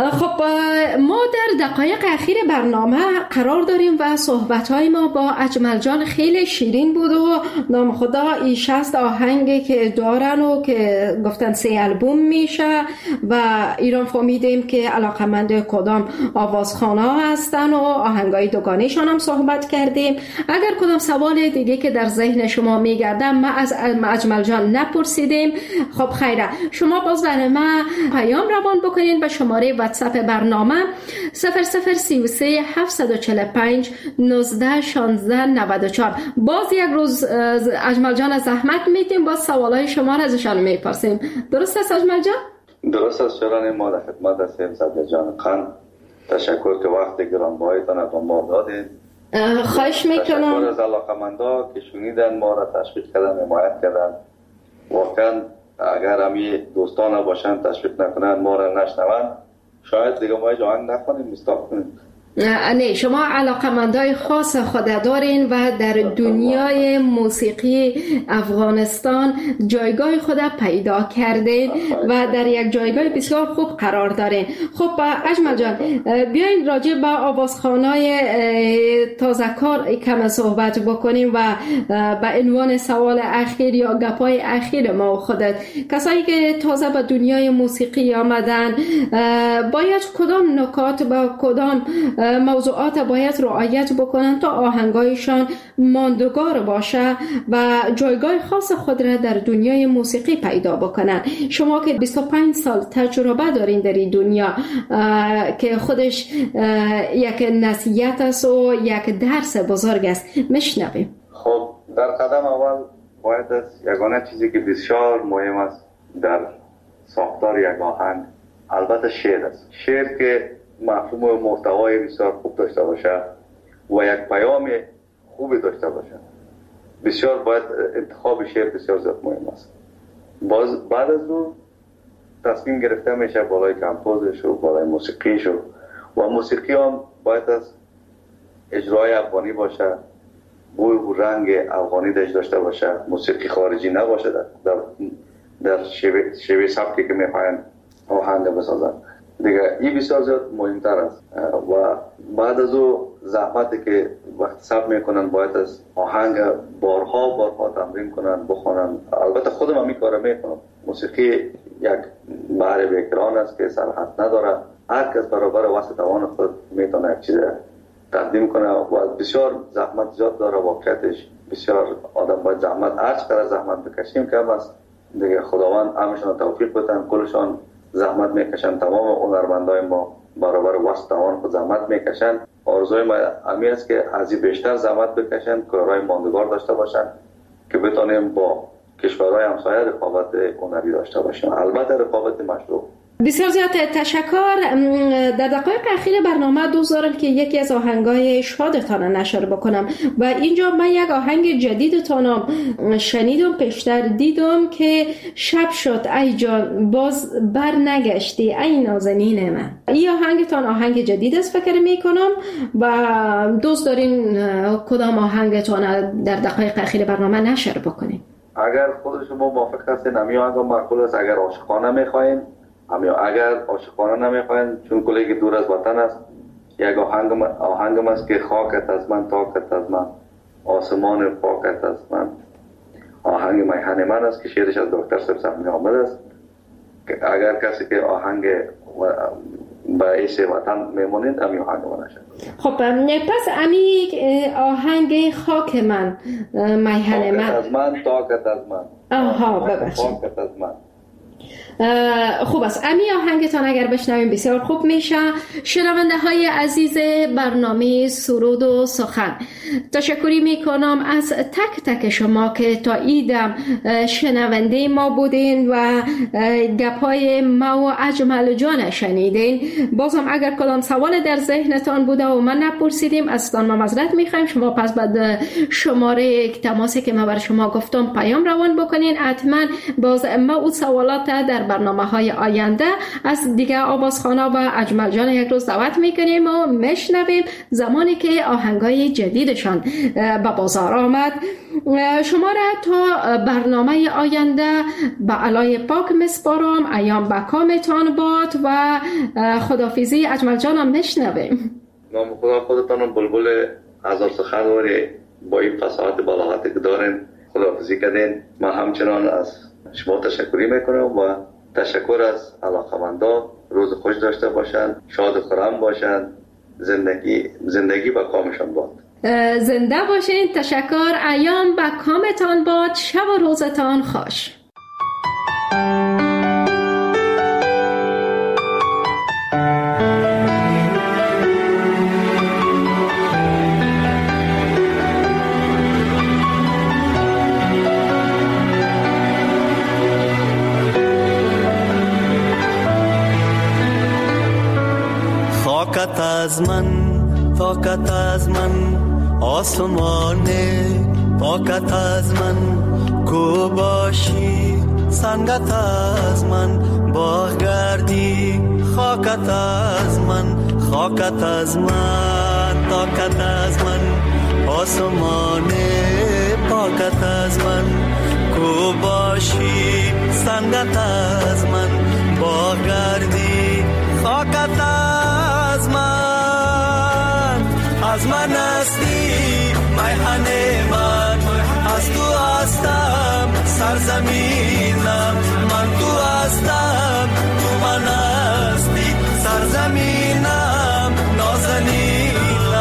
خب ما در دقایق اخیر برنامه قرار داریم و صحبت‌های ما با اجمل جان خیلی شیرین بود و نام خدا این شصت آهنگی که دارن و که گفتن سه البوم میشه و ایران فهمیدیم که علاقمند کدام آوازخانه ها هستن و آهنگای دوگانیشان هم صحبت کردیم. اگر کدام سوال دیگه که در ذهن شما میگرده ما از اجمل جان نپرسیدیم، خب خیره، شما باز برای ما پیام روان بکنین به شماره واتساپ برنامه صفر صفر سی و سه هفتصد و چهل و پنج نوزده شانزده نود و چهار. باز یک روز اجمل جان زحمت میدیم، باز سوالای شما را ازشان میپرسیم. درست است اجمل جان؟ درست است شوران ما در خدمت هستیم. صدر جان خان تشکر که وقت گرانبهایتان را به ما دادین. خواهش میکنم. تشکر از علاقمندا که شنیدن ما را، تشویق کردن، حمایت کردن. واقعا اگر همی دوستان باشن تشویق نکنن، ما را نشنون، شاید دیگه ما جوان نخونیم مستاق کنیم. نه، شما علاقمندای خاص خود دارین و در دنیای موسیقی افغانستان جایگاه خود پیدا کردین و در یک جایگاه بسیار خوب قرار دارین. خب اجمل جان، بیاین راجع به آوازخوانای تازه کار کم صحبت بکنیم و به عنوان سوال اخیر یا گپای اخیر ما و خودت، کسایی که تازه به دنیای موسیقی آمدن باید کدام نکات با کدام موضوعات باید رعایت بکنن تا آهنگایشان ماندگار باشه و جایگاه خاص خود را در دنیای موسیقی پیدا بکنن؟ شما که بیست و پنج سال تجربه دارین در این دنیا که خودش یک نصیحت است و یک درس بزرگ است، میشنویم. خب در قدم اول باید از یگانه چیزی که بسیار مهم است در ساختار یک آهنگ البته شعر است. شعر که مفهوم و محتوای بسیار خوب داشته باشه و یک پیام خوبی داشته باشه، بسیار باید انتخاب شعر بسیار زیاد مهم است. باز بعد از اون تصمیم گرفته میشه بالای کمپوزش و بالای موسیقیش و موسیقی هم باید از اجرای افغانی باشه، بوی و رنگ افغانی داشته باشه، موسیقی خارجی نباشه در در, در شیوه, شیوه سبکی که میخواین آهنگ بسازن. دیگه این بسیار زیاد مهمتر است و بعد از او زحمتی که وقت صبر میکنن باید از آهنگ بارها بارها تمرین کنن، بخونن. البته خودم هم این کار میکنم. موسیقی یک بحر بیکران است که سرحد نداره، هر کس برابر وسط توان خود میتونه یک چیز تقدیم کنه و بسیار زحمت زیاد داره. واقعیتش بسیار آدم باید زحمت، هر چقدر زحمت بکشیم کم است. دیگه خداوند همشون توفیق بتن، کلشان زحمت میکشن. تمام هنرمندای ما برابر وسط توان خود زحمت میکشن. آرزوی ما همین است که از این بیشتر زحمت بکشن، کارهای ماندگار داشته باشن که بتونیم با کشورهای همسایه رقابت هنری داشته باشیم، البته رقابت مشروع. بسیار زیاد تشکر. در دقایق اخیر برنامه دوست دارم که یکی از آهنگای شادتان نشر بکنم و اینجا من یک آهنگ جدیدتان شنیدم، پیشتر دیدم که شب شد ای جان باز بر نگشتی ای نازنین من. این آهنگتان آهنگ جدید است فکر میکنم و دوست دارین کدام آهنگتان در دقایق اخیر برنامه نشر بکنیم؟ اگر خود شما موافق هستین همین آهنگ معقول است. اگر عاشقانه میخواین همین، اگر عاشقانه نمیخواین چون کلی دور از وطن است، یک آهنگ آهنگم است که خاکت از من تاکت از من آسمان پاکت از من. آهنگ میهن من است که شعرش از دکتر سبزمی آمد است. اگر کسی که آهنگ به ایش وطن میمونید همین آهنگ من نشد. خب پس امی آهنگ خاک من میهن من از من تاکت از من آها ببخشید پاکت از من. خوب است. امی آهنگتان اگر بشنویم بسیار خوب میشه. شنونده های عزیز برنامه سرود و سخن، تشکری میکنم از تک تک شما که تا ایدم شنونده ما بودین و گپای ما و اجمل جان شنیدین. بازم اگر کدام سوال در ذهنتان بوده و من نپرسیدیم از ما معذرت میخوایم. شما پس بعد شماره تماسی که ما بر شما گفتم پیام روان بکنین. حتما باز ما اون سوالات در برنامه‌های آینده از دیگه آوازخوانا و اجمل جان یک روز دعوت میکنیم و میشنویم زمانی که آهنگای جدیدشان به بازار آمد. شما را تا برنامه آینده به علای پاک میسپارم. ایام بکامتان باد و خداحافظی اجمل جانم میشنویم. نام خدا خودتان بلبل هزار سخنوری با این فصاحت بلاغتی که دارین خداحافظی کردین. من همچنان از شما تشکری میکنم و تشکر از علاقمندان. روز خوش داشته باشند، شاد و خرم باشند، زندگی زندگی با کامشان باد. زنده باشین. تشکر. ایام با کامتان باد. شب و روزتان خوش. خاکت از من، فاکت از من، آسمانه پاکت از من، کو باشی سنگت از من، باغ گردی خاکت از من، خاکت از من، طاقت از من، آسمانه پاکت از من، کو باشی سنگت از من، باغ گردی خاکت از من. از من هستی میهن من، از تو هستم سرزمینم، من تو هستم تو من هستی سرزمینم نازنینم.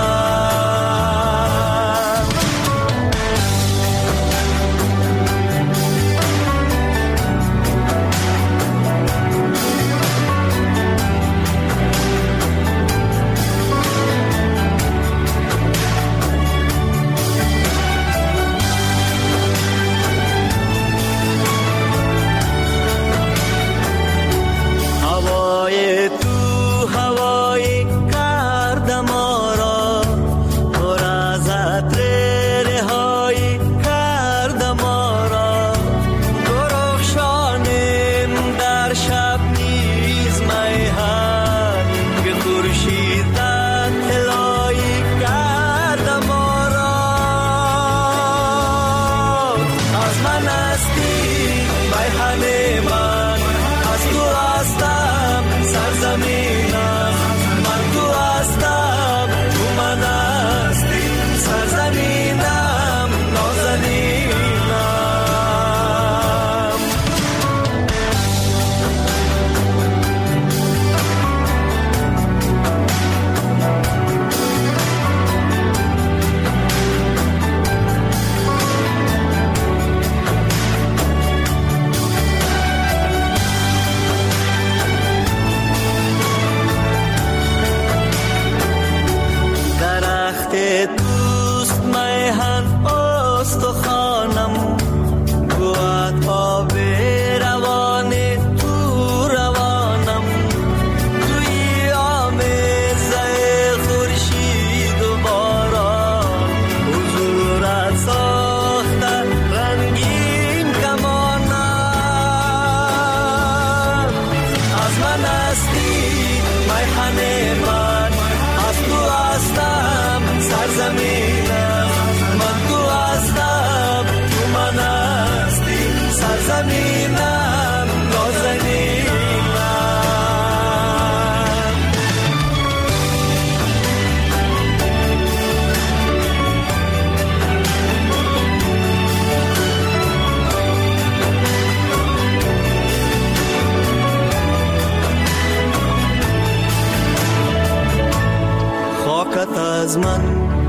از من،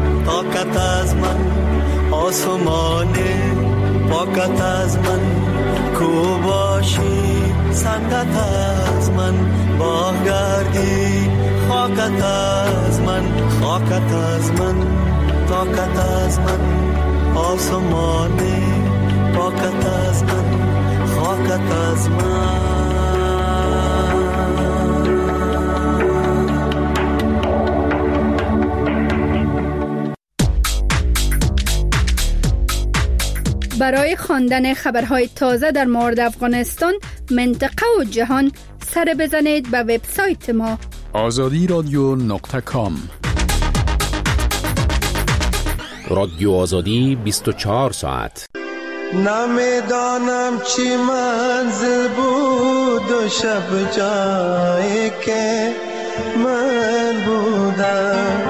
طاقت از من، آسمانه پاکت از من، کو باشی سنگت از من، باغ گردی خاکت از من، خاکت از من، طاقت از من، آسمانه پاکت از من، خاکت از من. برای خواندن خبرهای تازه در مورد افغانستان منطقه و جهان سر بزنید به وبسایت ما آزادی رادیو نقطه کام. رادیو آزادی بیست و چهار ساعت. نمیدانم چی منزل بود و شب جایی که من بودم،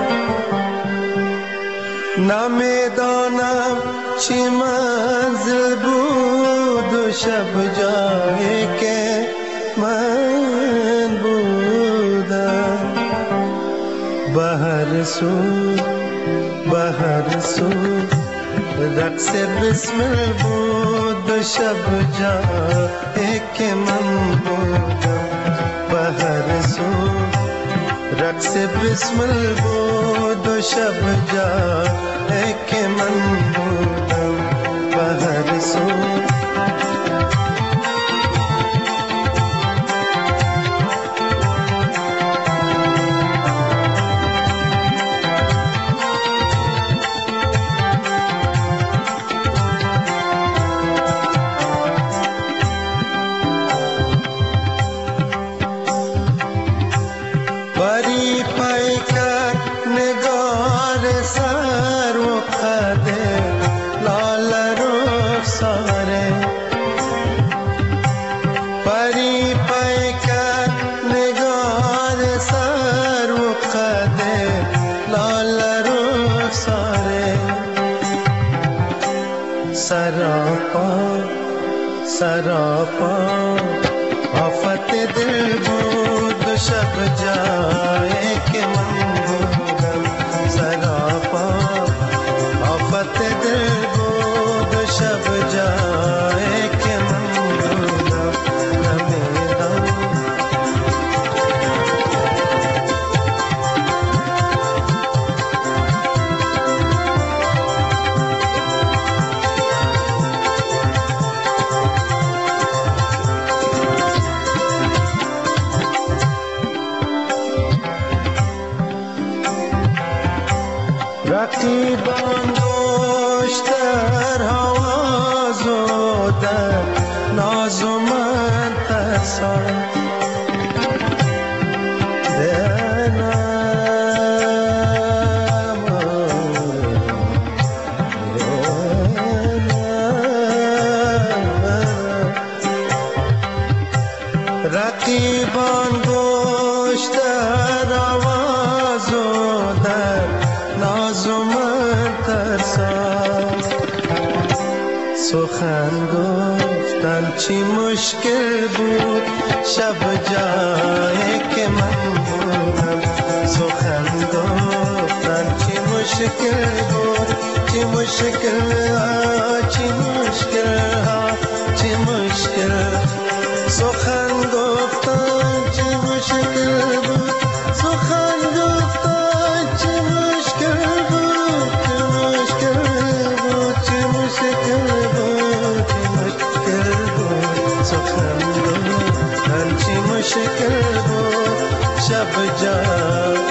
نمیدانم چی منزل بود و شب جایی که من بودم. به هر سو به هر سو رقص بسمل بود و شب جایی که من بودم. به هر سو رقص بسمل بود و شب جایی که من بودم. به هر سو सरापा आफत दिल بود शब जाए के मन बूदम सरापा आफत दिल بود शब जाए के मन बूदम नमेदम رقیبان دوشتر حواز و در ناز و من ترسان دنم رقیبان دوشتر حواز و در ناز و من ترسان سخن گفتن چی مشکل بود شب جایی که من بودم سخن گفتن چی مشکل بود چی مشکل ها چی مشکل ها چی مشکل سخن گفتن چی مشکل بود سخن گفتن چی مشکل بود چی مشکل بود چی مشکل بود چی مشکل بود سخن گفتن چی مشکل بود شب جا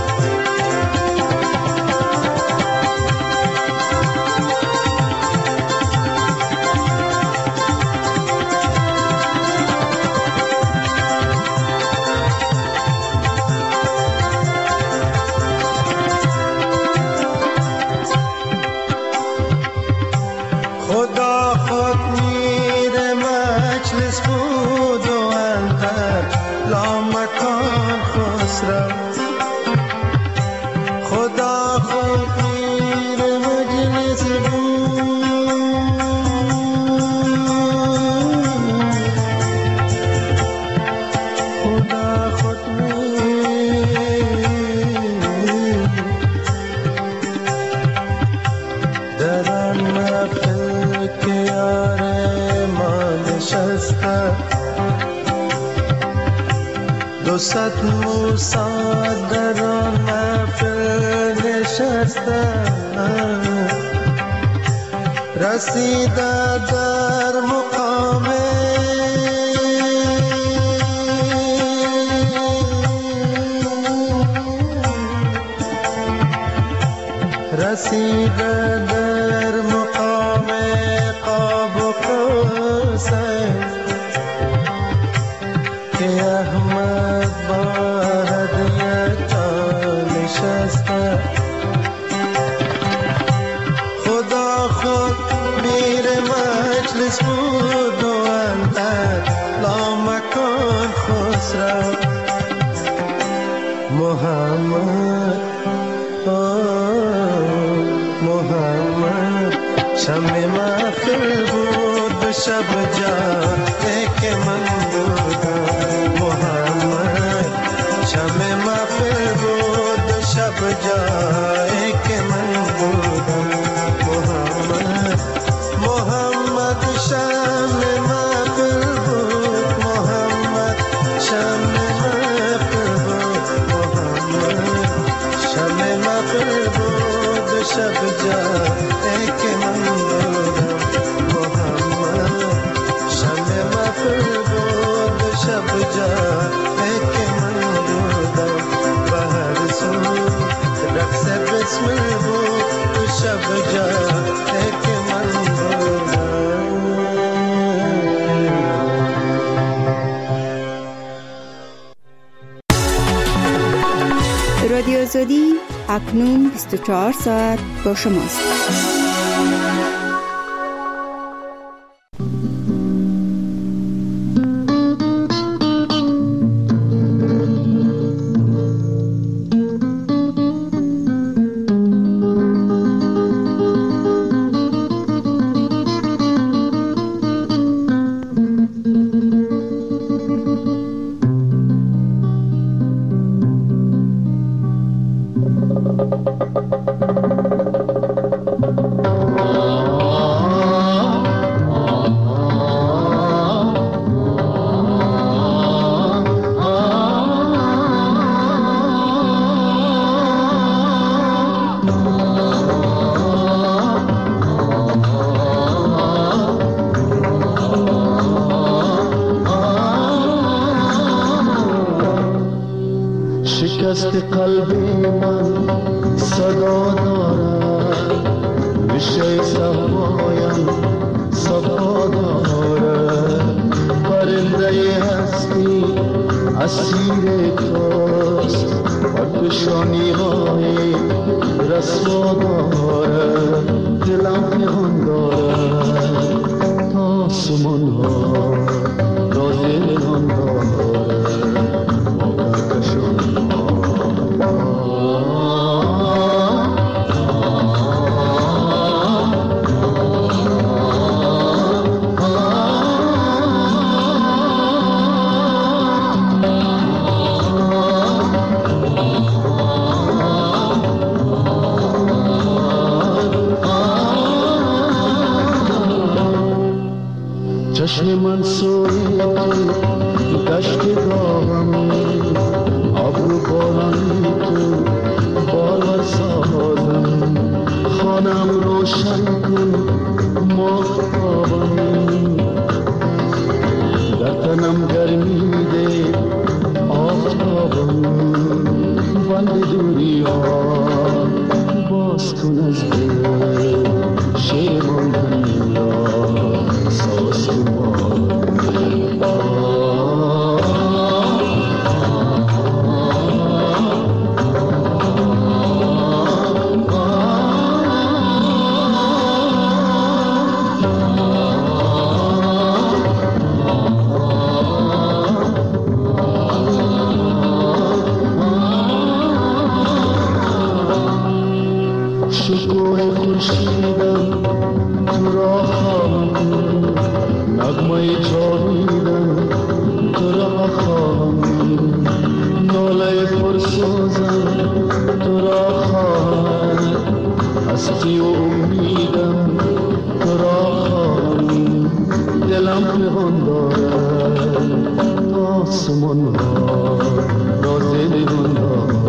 دوست موسا در محفل نشستن رسیده در مقام رسیده در مقام قاب و قوسین محمد محمد شمع محفل بود به شب جایی که من بودم محمد شمع محفل بود به شب جایی که من بودم محمد محمد شمع محفل بود محمد شمع محفل بود محمد شمع محفل بود به شب جایی که من بودم محمد شمع محفل بود به شب جایی که من بودم و هر سو رقص بسمل بود به شب جایی که من بودم. رادیو آزادی اکنون بیست و چهار ساعت با شماست. شکست قلب من صدا دارد ریشه صفایم صفا دارد پرنده هستی اسیر توست و پیشانی های رسوا دارد دلم پنهان دارد تا آسمان ها را دلان دارد چشم من سوی دشت داغم ابرو بارانی تو بالا سازم خانم روشن کن ماختابم در تنم گرمی ده آفتابم بند دوری ها باز کن از دل شیرمان هنیا ساز کن شکوه خورشیدم تو را خواهم نغمه جاویدم تو را خواهم ناله پرسوزم تو را خواهم هستی و امیدم تو را خواهم دلم پنهان دارد آسمان ها را دلم دارد